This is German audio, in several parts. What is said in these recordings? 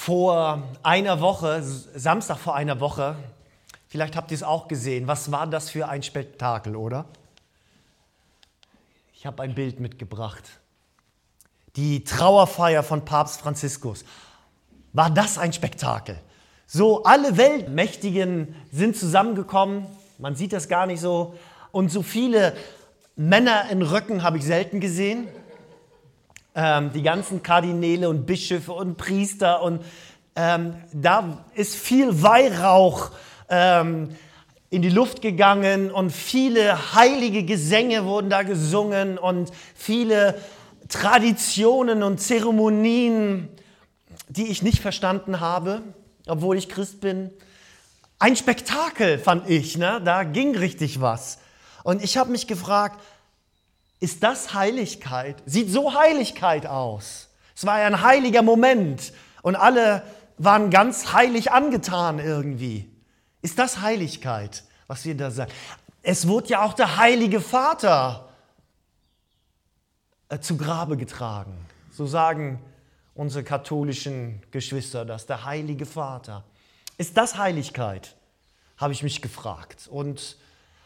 Vor einer Woche, Samstag vor einer Woche, vielleicht habt ihr es auch gesehen, was war das für ein Spektakel, oder? Ich habe ein Bild mitgebracht. Die Trauerfeier von Papst Franziskus. War das ein Spektakel? So, alle Weltmächtigen sind zusammengekommen, man sieht das gar nicht so. Und so viele Männer in Röcken habe ich selten gesehen. Die ganzen Kardinäle und Bischöfe und Priester und da ist viel Weihrauch in die Luft gegangen und viele heilige Gesänge wurden da gesungen und viele Traditionen und Zeremonien, die ich nicht verstanden habe, obwohl ich Christ bin. Ein Spektakel fand ich, ne? Da ging richtig was. Und ich habe mich gefragt, ist das Heiligkeit? Sieht so Heiligkeit aus. Es war ja ein heiliger Moment und alle waren ganz heilig angetan irgendwie. Ist das Heiligkeit, was wir da sagen? Es wurde ja auch der Heilige Vater zu Grabe getragen. So sagen unsere katholischen Geschwister das, der Heilige Vater. Ist das Heiligkeit? Habe ich mich gefragt. Und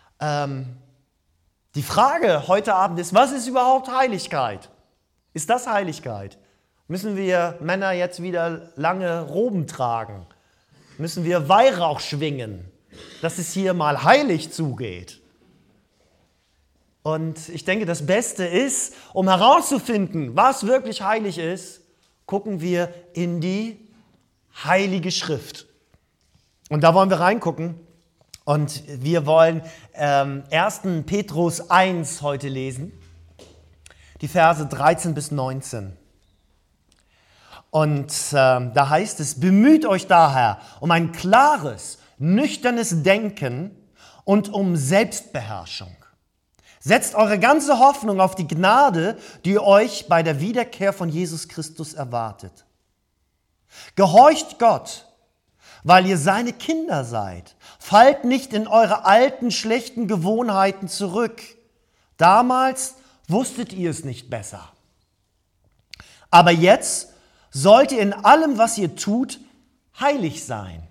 die Frage heute Abend ist, was ist überhaupt Heiligkeit? Ist das Heiligkeit? Müssen wir Männer jetzt wieder lange Roben tragen? Müssen wir Weihrauch schwingen, dass es hier mal heilig zugeht? Und ich denke, das Beste ist, um herauszufinden, was wirklich heilig ist, gucken wir in die Heilige Schrift. Und da wollen wir reingucken. Und wir wollen 1. Petrus 1 heute lesen, die Verse 13 bis 19. Und da heißt es, bemüht euch daher um ein klares, nüchternes Denken und um Selbstbeherrschung. Setzt eure ganze Hoffnung auf die Gnade, die euch bei der Wiederkehr von Jesus Christus erwartet. Gehorcht Gott, weil ihr seine Kinder seid. Fallt nicht in eure alten, schlechten Gewohnheiten zurück. Damals wusstet ihr es nicht besser. Aber jetzt sollt ihr in allem, was ihr tut, heilig sein.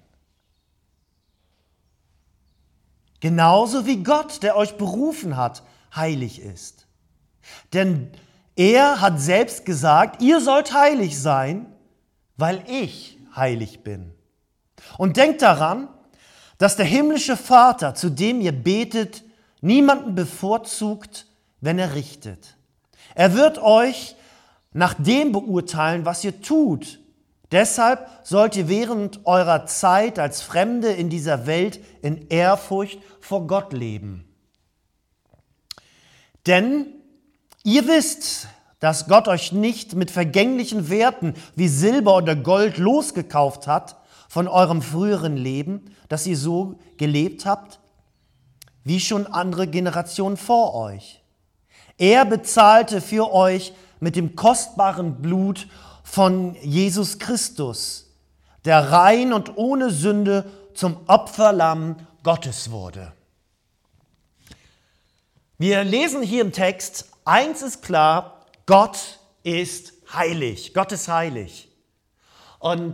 Genauso wie Gott, der euch berufen hat, heilig ist. Denn er hat selbst gesagt, ihr sollt heilig sein, weil ich heilig bin. Und denkt daran, dass der himmlische Vater, zu dem ihr betet, niemanden bevorzugt, wenn er richtet. Er wird euch nach dem beurteilen, was ihr tut. Deshalb sollt ihr während eurer Zeit als Fremde in dieser Welt in Ehrfurcht vor Gott leben. Denn ihr wisst, dass Gott euch nicht mit vergänglichen Werten wie Silber oder Gold losgekauft hat von eurem früheren Leben, dass ihr so gelebt habt, wie schon andere Generationen vor euch. Er bezahlte für euch mit dem kostbaren Blut von Jesus Christus, der rein und ohne Sünde zum Opferlamm Gottes wurde. Wir lesen hier im Text, eins ist klar, Gott ist heilig. Gott ist heilig. Und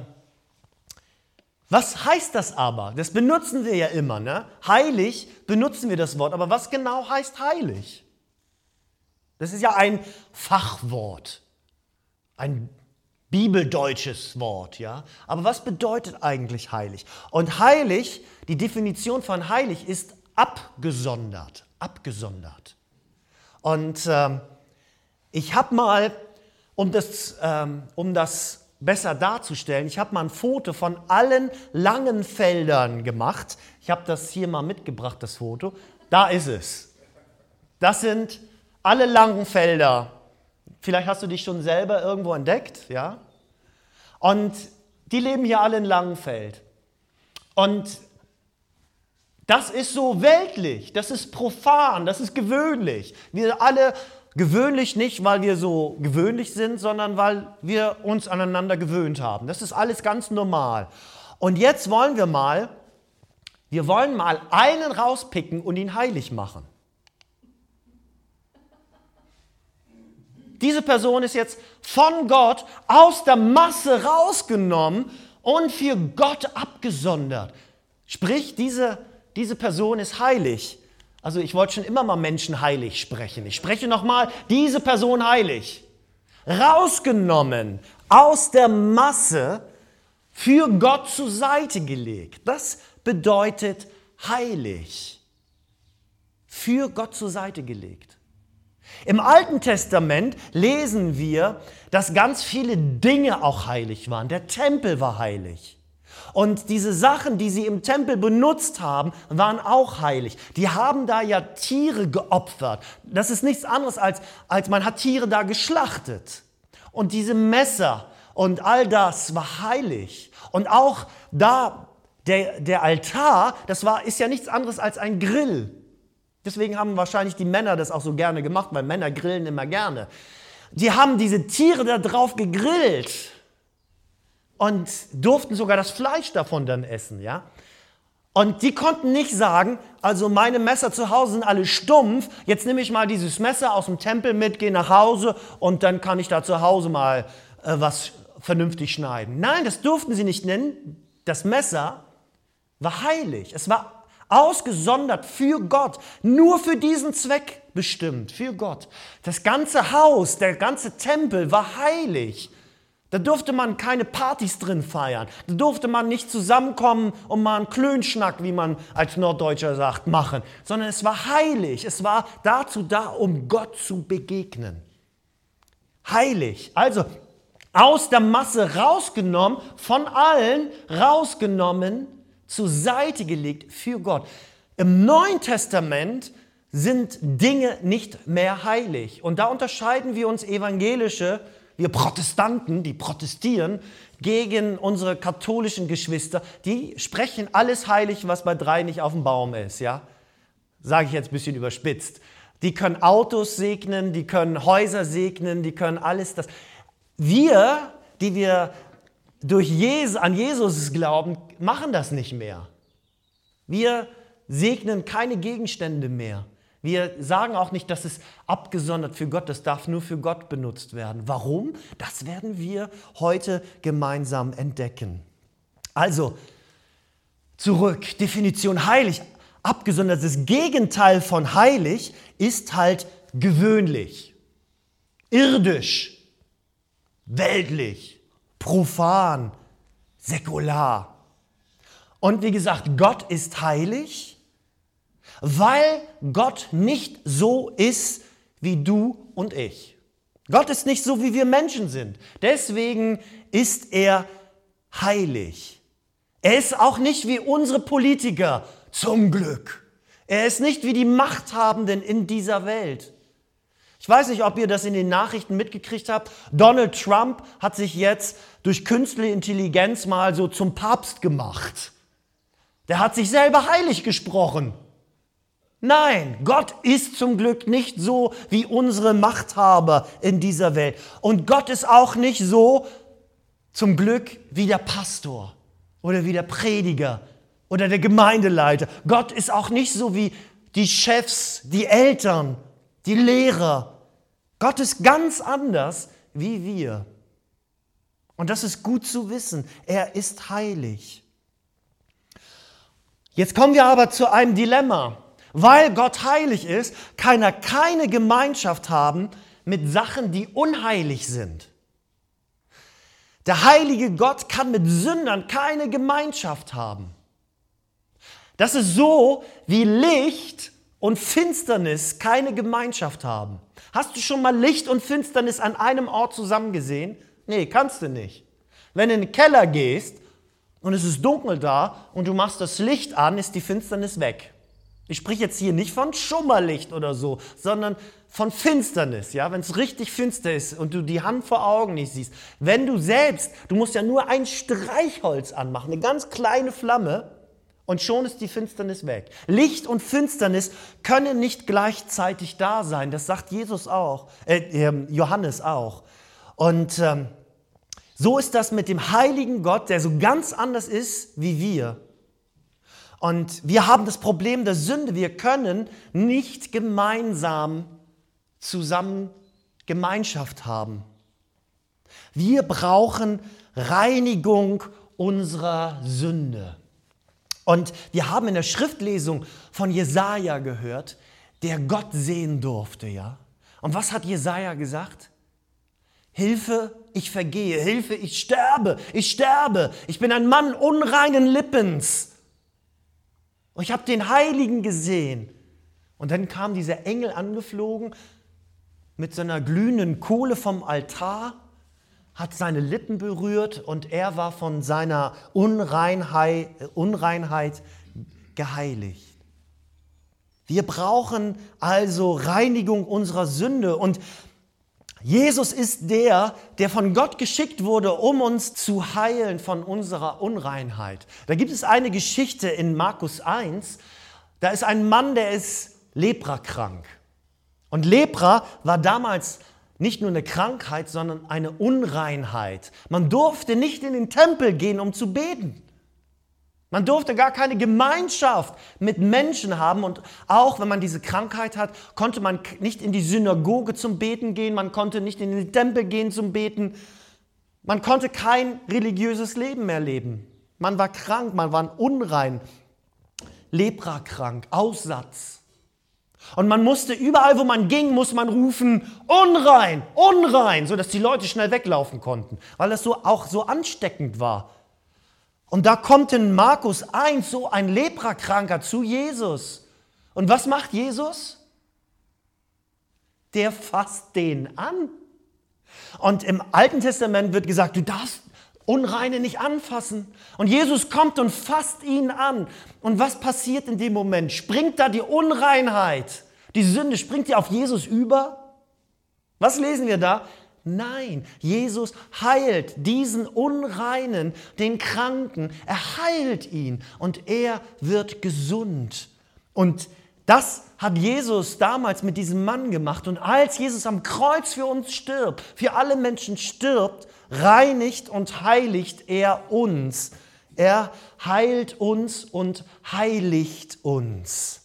was heißt das aber? Das benutzen wir ja immer, ne? Heilig benutzen wir das Wort, aber was genau heißt heilig? Das ist ja ein Fachwort, ein bibeldeutsches Wort, ja? Aber was bedeutet eigentlich heilig? Und heilig, die Definition von heilig ist abgesondert, abgesondert. Und ich habe mal, um das besser darzustellen, ich habe mal ein Foto von allen langen Feldern gemacht. Ich habe das hier mal mitgebracht, das Foto. Da ist es. Das sind alle langen Felder. Vielleicht hast du dich schon selber irgendwo entdeckt, ja? Und die leben hier alle in Langenfeld. Und das ist so weltlich, das ist profan, das ist gewöhnlich. Wir alle gewöhnlich nicht, weil wir so gewöhnlich sind, sondern weil wir uns aneinander gewöhnt haben. Das ist alles ganz normal. Und jetzt wollen wir mal einen rauspicken und ihn heilig machen. Diese Person ist jetzt von Gott aus der Masse rausgenommen und für Gott abgesondert. Sprich, diese Person ist heilig. Also ich wollte schon immer mal Menschen heilig sprechen. Ich spreche nochmal, diese Person heilig. Rausgenommen aus der Masse, für Gott zur Seite gelegt. Das bedeutet heilig. Für Gott zur Seite gelegt. Im Alten Testament lesen wir, dass ganz viele Dinge auch heilig waren. Der Tempel war heilig. Und diese Sachen, die sie im Tempel benutzt haben, waren auch heilig. Die haben da ja Tiere geopfert. Das ist nichts anderes als man hat Tiere da geschlachtet. Und diese Messer und all das war heilig. Und auch da, der Altar, ist ja nichts anderes als ein Grill. Deswegen haben wahrscheinlich die Männer das auch so gerne gemacht, weil Männer grillen immer gerne. Die haben diese Tiere da drauf gegrillt und durften sogar das Fleisch davon dann essen, ja. Und die konnten nicht sagen, also meine Messer zu Hause sind alle stumpf, jetzt nehme ich mal dieses Messer aus dem Tempel mit, gehe nach Hause und dann kann ich da zu Hause mal was vernünftig schneiden. Nein, das durften sie nicht nennen. Das Messer war heilig. Es war ausgesondert für Gott, nur für diesen Zweck bestimmt, für Gott. Das ganze Haus, der ganze Tempel war heilig. Da durfte man keine Partys drin feiern. Da durfte man nicht zusammenkommen und mal einen Klönschnack, wie man als Norddeutscher sagt, machen. Sondern es war heilig. Es war dazu da, um Gott zu begegnen. Heilig. Also aus der Masse rausgenommen, von allen rausgenommen, zur Seite gelegt für Gott. Im Neuen Testament sind Dinge nicht mehr heilig. Und da unterscheiden wir uns Evangelische, wir Protestanten, die protestieren, gegen unsere katholischen Geschwister. Die sprechen alles heilig, was bei 3 nicht auf dem Baum ist. Ja? Sage ich jetzt ein bisschen überspitzt. Die können Autos segnen, die können Häuser segnen, die können alles das. Wir, die wir an Jesus glauben, machen das nicht mehr. Wir segnen keine Gegenstände mehr. Wir sagen auch nicht, das ist abgesondert für Gott, das darf nur für Gott benutzt werden. Warum? Das werden wir heute gemeinsam entdecken. Also, zurück, Definition heilig. Abgesondert, das Gegenteil von heilig ist halt gewöhnlich, irdisch, weltlich, profan, säkular. Und wie gesagt, Gott ist heilig, weil Gott nicht so ist wie du und ich. Gott ist nicht so, wie wir Menschen sind. Deswegen ist er heilig. Er ist auch nicht wie unsere Politiker, zum Glück. Er ist nicht wie die Machthabenden in dieser Welt. Ich weiß nicht, ob ihr das in den Nachrichten mitgekriegt habt. Donald Trump hat sich jetzt durch künstliche Intelligenz mal so zum Papst gemacht. Der hat sich selber heilig gesprochen. Nein, Gott ist zum Glück nicht so wie unsere Machthaber in dieser Welt. Und Gott ist auch nicht so, zum Glück, wie der Pastor oder wie der Prediger oder der Gemeindeleiter. Gott ist auch nicht so wie die Chefs, die Eltern, die Lehrer. Gott ist ganz anders wie wir. Und das ist gut zu wissen. Er ist heilig. Jetzt kommen wir aber zu einem Dilemma. Weil Gott heilig ist, kann er keine Gemeinschaft haben mit Sachen, die unheilig sind. Der heilige Gott kann mit Sündern keine Gemeinschaft haben. Das ist so, wie Licht und Finsternis keine Gemeinschaft haben. Hast du schon mal Licht und Finsternis an einem Ort zusammen gesehen? Nee, kannst du nicht. Wenn du in den Keller gehst und es ist dunkel da und du machst das Licht an, ist die Finsternis weg. Ich spreche jetzt hier nicht von Schummerlicht oder so, sondern von Finsternis, ja, wenn es richtig finster ist und du die Hand vor Augen nicht siehst. Wenn du musst ja nur ein Streichholz anmachen, eine ganz kleine Flamme und schon ist die Finsternis weg. Licht und Finsternis können nicht gleichzeitig da sein, das sagt Johannes auch. Und so ist das mit dem heiligen Gott, der so ganz anders ist wie wir. Und wir haben das Problem der Sünde. Wir können nicht gemeinsam zusammen Gemeinschaft haben. Wir brauchen Reinigung unserer Sünde. Und wir haben in der Schriftlesung von Jesaja gehört, der Gott sehen durfte, ja. Und was hat Jesaja gesagt? Hilfe, ich vergehe. Hilfe, ich sterbe. Ich sterbe. Ich bin ein Mann unreinen Lippens. Und ich habe den Heiligen gesehen. Und dann kam dieser Engel angeflogen mit so einer glühenden Kohle vom Altar, hat seine Lippen berührt und er war von seiner Unreinheit geheiligt. Wir brauchen also Reinigung unserer Sünde und Jesus ist der von Gott geschickt wurde, um uns zu heilen von unserer Unreinheit. Da gibt es eine Geschichte in Markus 1, da ist ein Mann, der ist leprakrank. Und Lepra war damals nicht nur eine Krankheit, sondern eine Unreinheit. Man durfte nicht in den Tempel gehen, um zu beten. Man durfte gar keine Gemeinschaft mit Menschen haben und auch wenn man diese Krankheit hat, konnte man nicht in die Synagoge zum Beten gehen, man konnte nicht in den Tempel gehen zum Beten, man konnte kein religiöses Leben mehr leben. Man war krank, man war unrein, leprakrank, Aussatz. Und man musste überall, wo man ging, muss man rufen, unrein, unrein, sodass die Leute schnell weglaufen konnten, weil das auch so ansteckend war. Und da kommt in Markus 1 so ein Leprakranker zu Jesus. Und was macht Jesus? Der fasst den an. Und im Alten Testament wird gesagt, du darfst Unreine nicht anfassen. Und Jesus kommt und fasst ihn an. Und was passiert in dem Moment? Springt da die Unreinheit, die Sünde, springt die auf Jesus über? Was lesen wir da? Nein, Jesus heilt diesen Unreinen, den Kranken. Er heilt ihn und er wird gesund. Und das hat Jesus damals mit diesem Mann gemacht. Und als Jesus am Kreuz für uns stirbt, für alle Menschen stirbt, reinigt und heiligt er uns. Er heilt uns und heiligt uns.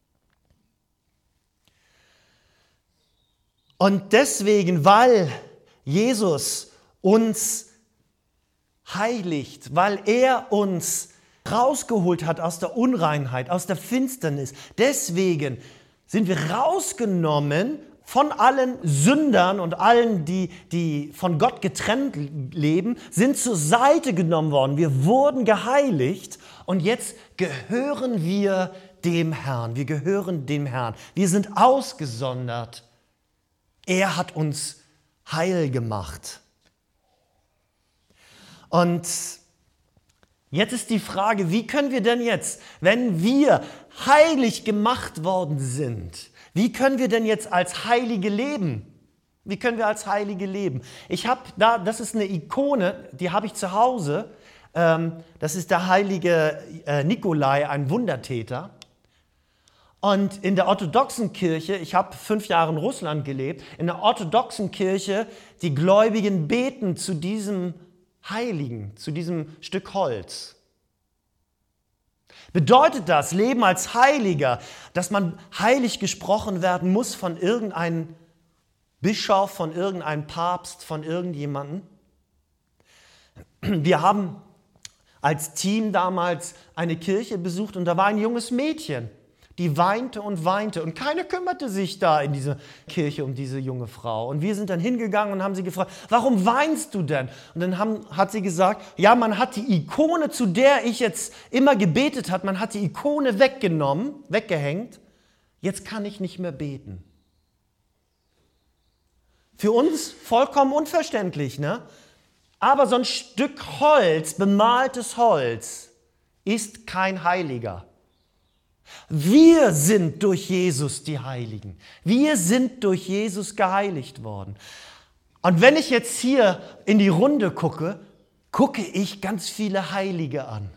Und deswegen, weil Jesus uns heiligt, weil er uns rausgeholt hat aus der Unreinheit, aus der Finsternis. Deswegen sind wir rausgenommen von allen Sündern und allen, die von Gott getrennt leben, sind zur Seite genommen worden. Wir wurden geheiligt und jetzt gehören wir dem Herrn. Wir gehören dem Herrn. Wir sind ausgesondert. Er hat uns heil gemacht. Und jetzt ist die Frage, wie können wir denn jetzt, wenn wir heilig gemacht worden sind, wie können wir denn jetzt als Heilige leben? Wie können wir als Heilige leben? Ich habe da, das ist eine Ikone, die habe ich zu Hause. Das ist der heilige Nikolai, ein Wundertäter. Und in der orthodoxen Kirche, ich habe 5 Jahre in Russland gelebt, in der orthodoxen Kirche, die Gläubigen beten zu diesem Heiligen, zu diesem Stück Holz. Bedeutet das, Leben als Heiliger, dass man heilig gesprochen werden muss von irgendeinem Bischof, von irgendeinem Papst, von irgendjemandem? Wir haben als Team damals eine Kirche besucht und da war ein junges Mädchen, die weinte und keiner kümmerte sich da in dieser Kirche um diese junge Frau. Und wir sind dann hingegangen und haben sie gefragt, warum weinst du denn? Und dann hat sie gesagt, ja, man hat die Ikone, zu der ich jetzt immer gebetet habe, man hat die Ikone weggehängt, jetzt kann ich nicht mehr beten. Für uns vollkommen unverständlich, ne? Aber so ein Stück Holz, bemaltes Holz, ist kein Heiliger. Wir sind durch Jesus die Heiligen. Wir sind durch Jesus geheiligt worden. Und wenn ich jetzt hier in die Runde gucke, gucke ich ganz viele Heilige an.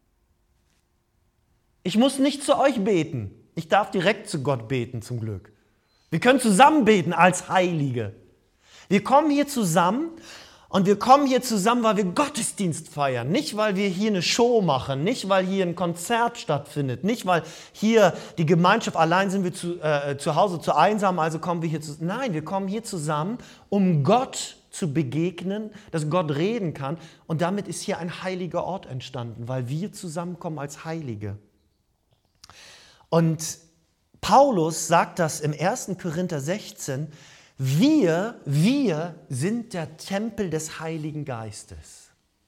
Ich muss nicht zu euch beten. Ich darf direkt zu Gott beten, zum Glück. Wir können zusammen beten als Heilige. Wir kommen hier zusammen Und wir kommen hier zusammen, weil wir Gottesdienst feiern. Nicht, weil wir hier eine Show machen, nicht, weil hier ein Konzert stattfindet, nicht, weil hier die Gemeinschaft, allein sind wir zu Hause zu einsam, also kommen wir hier zusammen. Nein, wir kommen hier zusammen, um Gott zu begegnen, dass Gott reden kann. Und damit ist hier ein heiliger Ort entstanden, weil wir zusammenkommen als Heilige. Und Paulus sagt das im 1. Korinther 16, wir sind der Tempel des Heiligen Geistes.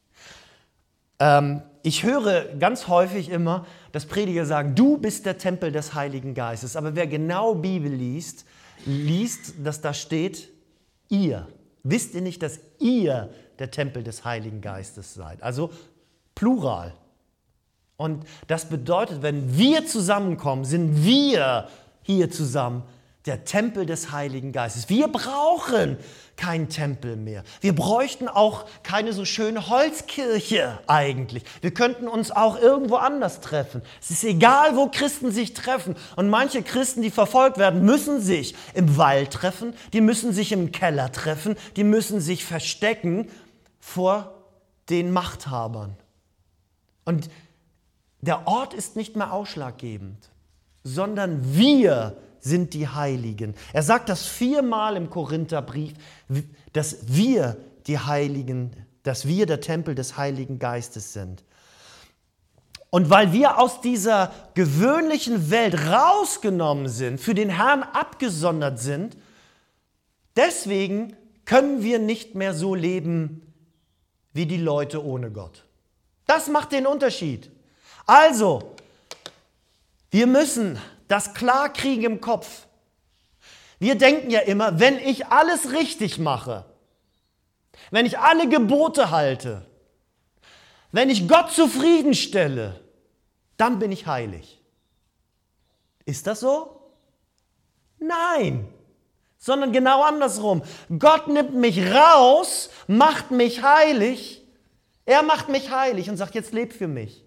Ich höre ganz häufig immer, dass Prediger sagen, du bist der Tempel des Heiligen Geistes. Aber wer genau Bibel liest, dass da steht, ihr. Wisst ihr nicht, dass ihr der Tempel des Heiligen Geistes seid? Also Plural. Und das bedeutet, wenn wir zusammenkommen, sind wir hier zusammen der Tempel des Heiligen Geistes. Wir brauchen keinen Tempel mehr. Wir bräuchten auch keine so schöne Holzkirche eigentlich. Wir könnten uns auch irgendwo anders treffen. Es ist egal, wo Christen sich treffen. Und manche Christen, die verfolgt werden, müssen sich im Wald treffen, die müssen sich im Keller treffen, die müssen sich verstecken vor den Machthabern. Und der Ort ist nicht mehr ausschlaggebend, sondern wir sind die Heiligen. Er sagt das 4-mal im Korintherbrief, dass wir die Heiligen, dass wir der Tempel des Heiligen Geistes sind. Und weil wir aus dieser gewöhnlichen Welt rausgenommen sind, für den Herrn abgesondert sind, deswegen können wir nicht mehr so leben wie die Leute ohne Gott. Das macht den Unterschied. Also, wir müssen das klar kriegen im Kopf. Wir denken ja immer, wenn ich alles richtig mache, wenn ich alle Gebote halte, wenn ich Gott zufriedenstelle, dann bin ich heilig. Ist das so? Nein, sondern genau andersrum. Gott nimmt mich raus, macht mich heilig. Er macht mich heilig und sagt, jetzt leb für mich.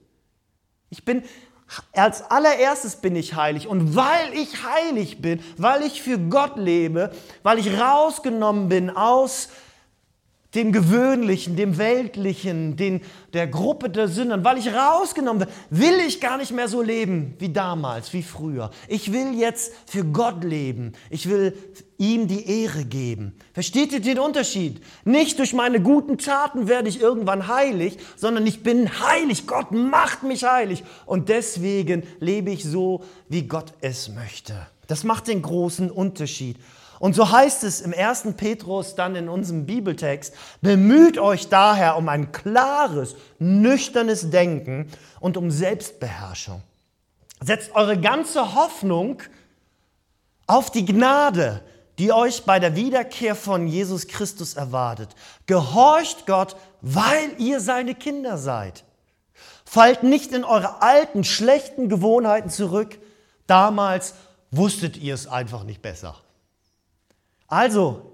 Als allererstes bin ich heilig und weil ich heilig bin, weil ich für Gott lebe, weil ich rausgenommen bin aus dem Gewöhnlichen, dem Weltlichen, der Gruppe der Sündern, weil ich rausgenommen bin, will ich gar nicht mehr so leben wie damals, wie früher. Ich will jetzt für Gott leben. Ich will ihm die Ehre geben. Versteht ihr den Unterschied? Nicht durch meine guten Taten werde ich irgendwann heilig, sondern ich bin heilig. Gott macht mich heilig. Und deswegen lebe ich so, wie Gott es möchte. Das macht den großen Unterschied. Und so heißt es im 1. Petrus dann in unserem Bibeltext, bemüht euch daher um ein klares, nüchternes Denken und um Selbstbeherrschung. Setzt eure ganze Hoffnung auf die Gnade, die euch bei der Wiederkehr von Jesus Christus erwartet. Gehorcht Gott, weil ihr seine Kinder seid. Fallt nicht in eure alten, schlechten Gewohnheiten zurück. Damals wusstet ihr es einfach nicht besser. Also,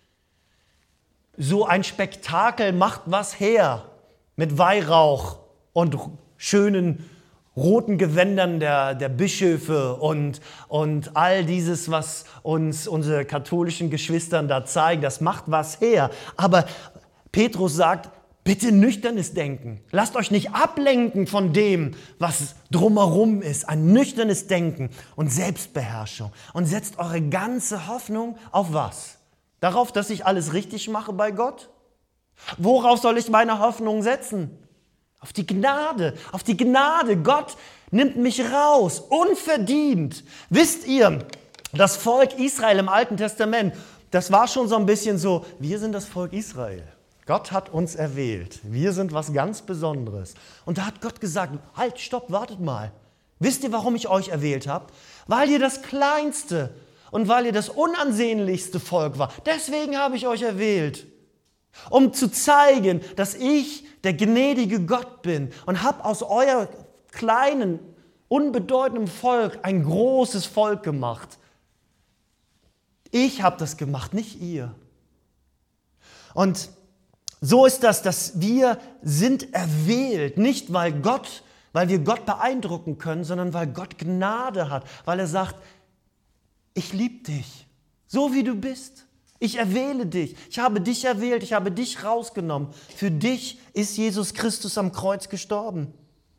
so ein Spektakel macht was her mit Weihrauch und schönen roten Gewändern der Bischöfe und all dieses, was uns unsere katholischen Geschwistern da zeigen, das macht was her. Aber Petrus sagt, bitte nüchternes Denken. Lasst euch nicht ablenken von dem, was drumherum ist. Ein nüchternes Denken und Selbstbeherrschung. Und setzt eure ganze Hoffnung auf was? Darauf, dass ich alles richtig mache bei Gott? Worauf soll ich meine Hoffnung setzen? Auf die Gnade. Auf die Gnade. Gott nimmt mich raus. Unverdient. Wisst ihr, das Volk Israel im Alten Testament, das war schon so ein bisschen so, wir sind das Volk Israel. Gott hat uns erwählt. Wir sind was ganz Besonderes. Und da hat Gott gesagt, halt, stopp, wartet mal. Wisst ihr, warum ich euch erwählt habe? Weil ihr das kleinste und weil ihr das unansehnlichste Volk war. Deswegen habe ich euch erwählt. Um zu zeigen, dass ich der gnädige Gott bin und habe aus euer kleinen, unbedeutendem Volk ein großes Volk gemacht. Ich habe das gemacht, nicht ihr. Und so ist das, dass wir sind erwählt, nicht weil wir Gott beeindrucken können, sondern weil Gott Gnade hat, weil er sagt, ich liebe dich, so wie du bist. Ich erwähle dich. Ich habe dich erwählt. Ich habe dich rausgenommen. Für dich ist Jesus Christus am Kreuz gestorben.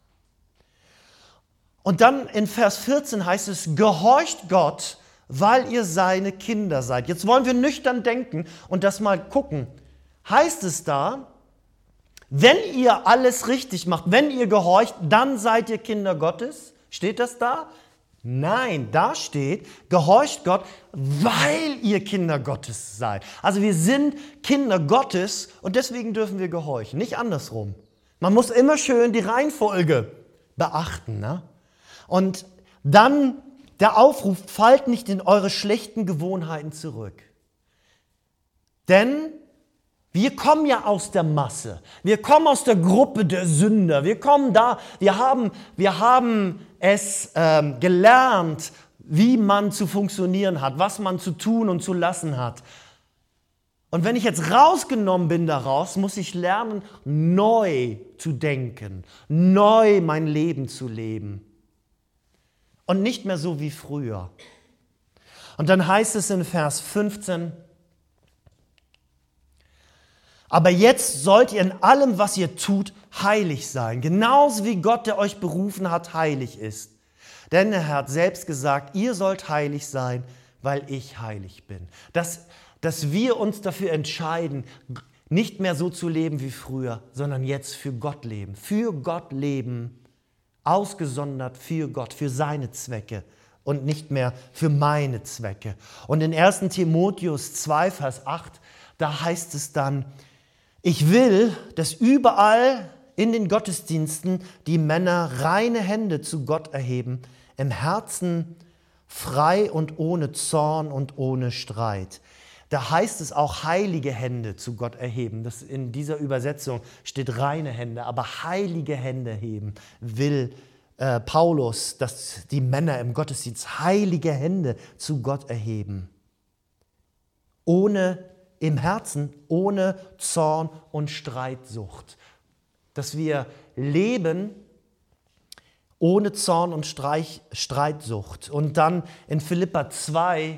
Und dann in Vers 14 heißt es, gehorcht Gott, weil ihr seine Kinder seid. Jetzt wollen wir nüchtern denken und das mal gucken. Heißt es da, wenn ihr alles richtig macht, wenn ihr gehorcht, dann seid ihr Kinder Gottes? Steht das da? Nein, da steht, gehorcht Gott, weil ihr Kinder Gottes seid. Also wir sind Kinder Gottes und deswegen dürfen wir gehorchen, nicht andersrum. Man muss immer schön die Reihenfolge beachten. Ne? Und dann der Aufruf, fallt nicht in eure schlechten Gewohnheiten zurück. Denn wir kommen ja aus der Masse. Wir kommen aus der Gruppe der Sünder. Wir kommen da, wir haben es gelernt, wie man zu funktionieren hat, was man zu tun und zu lassen hat. Und wenn ich jetzt rausgenommen bin daraus, muss ich lernen, neu zu denken, neu mein Leben zu leben. Und nicht mehr so wie früher. Und dann heißt es in Vers 15, aber jetzt sollt ihr in allem, was ihr tut, heilig sein. Genauso wie Gott, der euch berufen hat, heilig ist. Denn er hat selbst gesagt, ihr sollt heilig sein, weil ich heilig bin. Dass wir uns dafür entscheiden, nicht mehr so zu leben wie früher, sondern jetzt für Gott leben. Für Gott leben, ausgesondert für Gott, für seine Zwecke und nicht mehr für meine Zwecke. Und in 1. Timotheus 2, Vers 8, da heißt es dann, ich will, dass überall in den Gottesdiensten die Männer reine Hände zu Gott erheben, im Herzen frei und ohne Zorn und ohne Streit. Da heißt es auch heilige Hände zu Gott erheben. Das in dieser Übersetzung steht reine Hände, aber heilige Hände heben will Paulus, dass die Männer im Gottesdienst heilige Hände zu Gott erheben. Im Herzen, ohne Zorn und Streitsucht. Dass wir leben ohne Zorn und Streitsucht. Und dann in Philipper 2,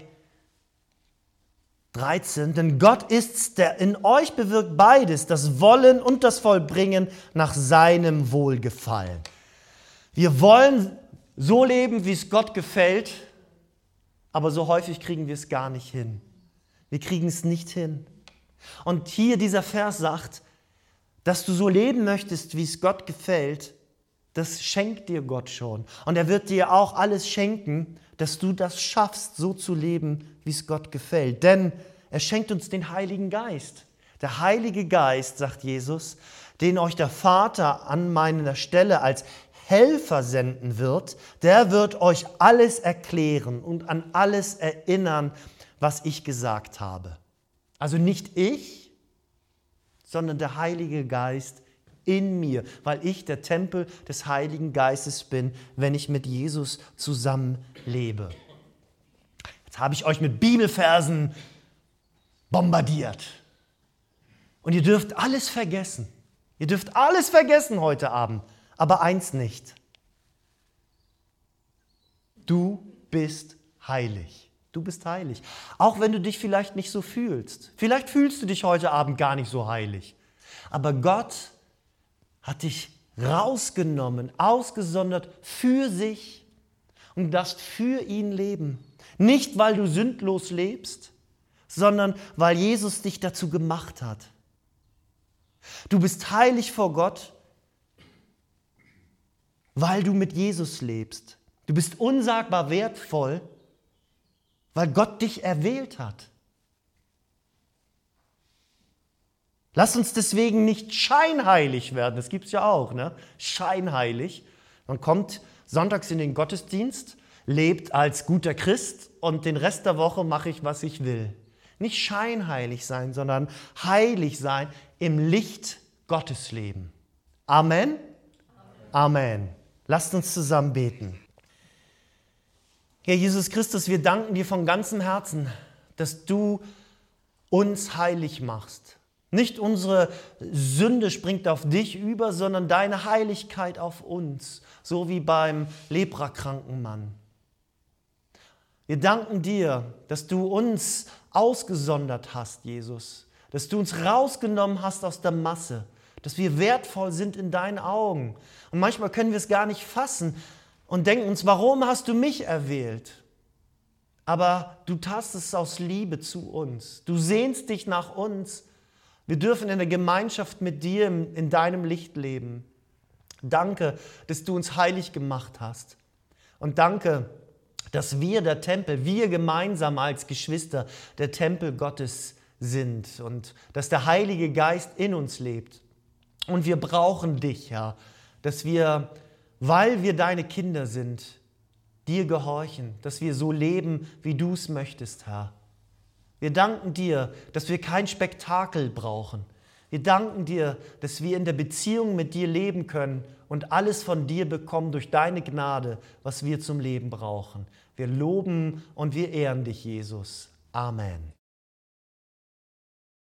13, denn Gott ist's, der in euch bewirkt beides, das Wollen und das Vollbringen nach seinem Wohlgefallen. Wir wollen so leben, wie es Gott gefällt, aber so häufig kriegen wir es gar nicht hin. Wir kriegen es nicht hin. Und hier dieser Vers sagt, dass du so leben möchtest, wie es Gott gefällt, das schenkt dir Gott schon. Und er wird dir auch alles schenken, dass du das schaffst, so zu leben, wie es Gott gefällt. Denn er schenkt uns den Heiligen Geist. Der Heilige Geist, sagt Jesus, den euch der Vater an meiner Stelle als Helfer senden wird, der wird euch alles erklären und an alles erinnern, was ich gesagt habe. Also nicht ich, sondern der Heilige Geist in mir, weil ich der Tempel des Heiligen Geistes bin, wenn ich mit Jesus zusammen lebe. Jetzt habe ich euch mit Bibelversen bombardiert. Und ihr dürft alles vergessen. Ihr dürft alles vergessen heute Abend, aber eins nicht. Du bist heilig. Du bist heilig. Auch wenn du dich vielleicht nicht so fühlst. Vielleicht fühlst du dich heute Abend gar nicht so heilig. Aber Gott hat dich rausgenommen, ausgesondert für sich und du darfst für ihn leben. Nicht, weil du sündlos lebst, sondern weil Jesus dich dazu gemacht hat. Du bist heilig vor Gott, weil du mit Jesus lebst. Du bist unsagbar wertvoll, weil Gott dich erwählt hat. Lass uns deswegen nicht scheinheilig werden. Das gibt es ja auch, ne? Scheinheilig. Man kommt sonntags in den Gottesdienst, lebt als guter Christ und den Rest der Woche mache ich, was ich will. Nicht scheinheilig sein, sondern heilig sein, im Licht Gottes leben. Amen? Amen. Lasst uns zusammen beten. Herr Jesus Christus, wir danken dir von ganzem Herzen, dass du uns heilig machst. Nicht unsere Sünde springt auf dich über, sondern deine Heiligkeit auf uns, so wie beim leprakranken Mann. Wir danken dir, dass du uns ausgesondert hast, Jesus. Dass du uns rausgenommen hast aus der Masse. Dass wir wertvoll sind in deinen Augen. Und manchmal können wir es gar nicht fassen und denken uns, warum hast du mich erwählt? Aber du tast es aus Liebe zu uns. Du sehnst dich nach uns. Wir dürfen in der Gemeinschaft mit dir in deinem Licht leben. Danke, dass du uns heilig gemacht hast. Und danke, dass wir der Tempel, wir gemeinsam als Geschwister der Tempel Gottes sind und dass der Heilige Geist in uns lebt. Und wir brauchen dich, Herr, dass wir, weil wir deine Kinder sind, dir gehorchen, dass wir so leben, wie du es möchtest, Herr. Wir danken dir, dass wir kein Spektakel brauchen. Wir danken dir, dass wir in der Beziehung mit dir leben können und alles von dir bekommen durch deine Gnade, was wir zum Leben brauchen. Wir loben und wir ehren dich, Jesus. Amen.